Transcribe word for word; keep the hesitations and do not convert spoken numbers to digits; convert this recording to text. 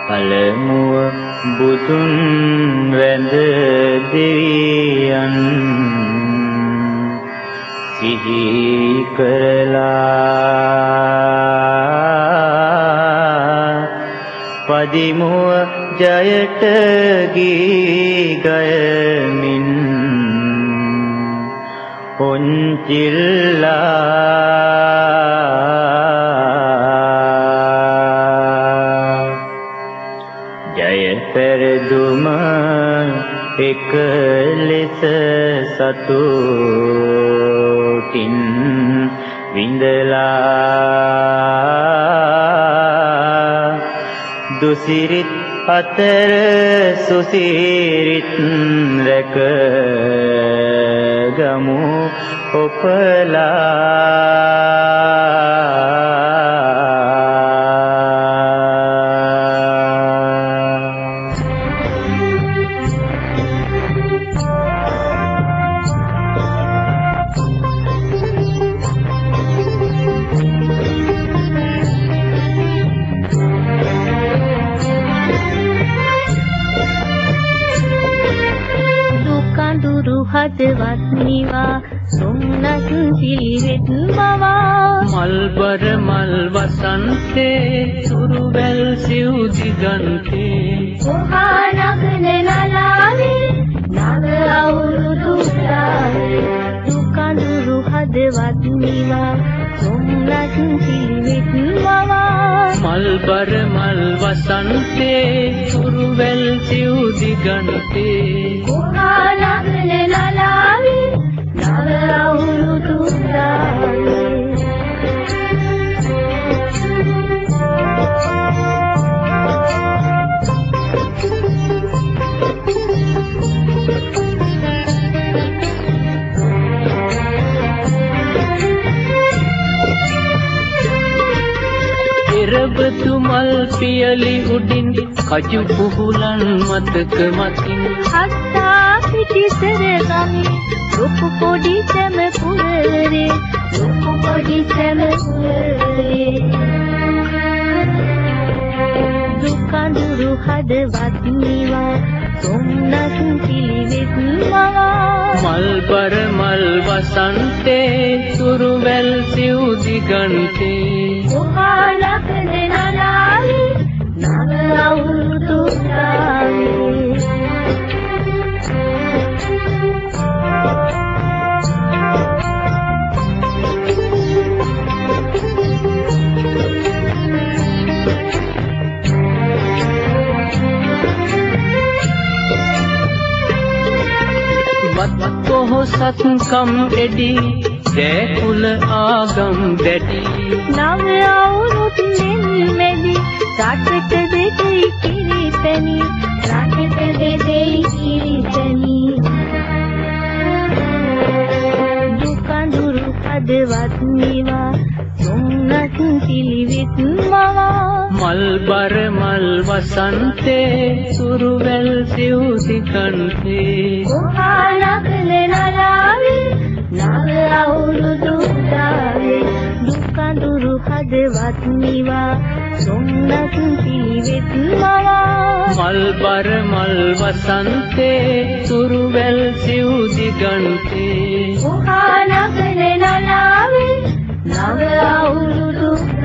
පළමුව බුදුන් වැඳ දෙවියන් සිහි කරලා පදිමුව ජයට ගී ගයමින් පොන්චිල්ලා ජය පෙරදුම එක ලෙස සතුටින් විඳලා දුසිරිත් අතර සුසිරිත් රැක ගමු හදවත් නිවා සොම්නත් පිළිවෙත් මවා මල්බර මල් වසන්තේ සුරුවැල් සිව් දිගන්තේ කොහා නගන නලාවේ නව අවුරුදු උදාවේ දුකඳුරු හදවත් නිවා සොම්නත් පිළිවෙත් මවා මල්බර මල් වසන්තේ සුරුවැල් සිව් දිගන්තේ කොහා නගන නලාවේ නව අවුරුදු උදාවේ එරබතු මල් පියලි උඩින් කජු පුහුලන් මතක මතින් හත්තා පිටිසර ගමේ ලොකු පොඩි සැම පුරේ ලොකු පොඩි සැම පුරේ දුකඳුරු හදවත් නිවා සොම්නත් පිළිවෙත් මවා මල්බර මල් වසන්තේ සුරුවැල් සිව් දිගන්තේ කොහා නගන නලාවේ නව අවුරුදු උදාවේ කොහොසත්කම් එඩි දැකුල ආගම් දැඩි නව අවුරුද්දෙන් මෙදි රටට දෙදෙයි කිරිපැණි රටට දෙදෙයි කිරිපැණි දුකඳුරු හදවත් නිවා සොම්නත් පිළිවෙත් මවා මල්බර මල් වසන්තේ සුරුවැල් සිව් දිගන්තේ කොහා නගන නලාවේ නව අවුරුදු උදාවේ දුකඳුරු හදවත් නිවා සොම්නත් පිළිවෙත් මවා මල්බර මල් වසන්තේ සුරුවැල් සිව් දිගන්තේ කොහා නගන නලාවේ නව අවුරුදු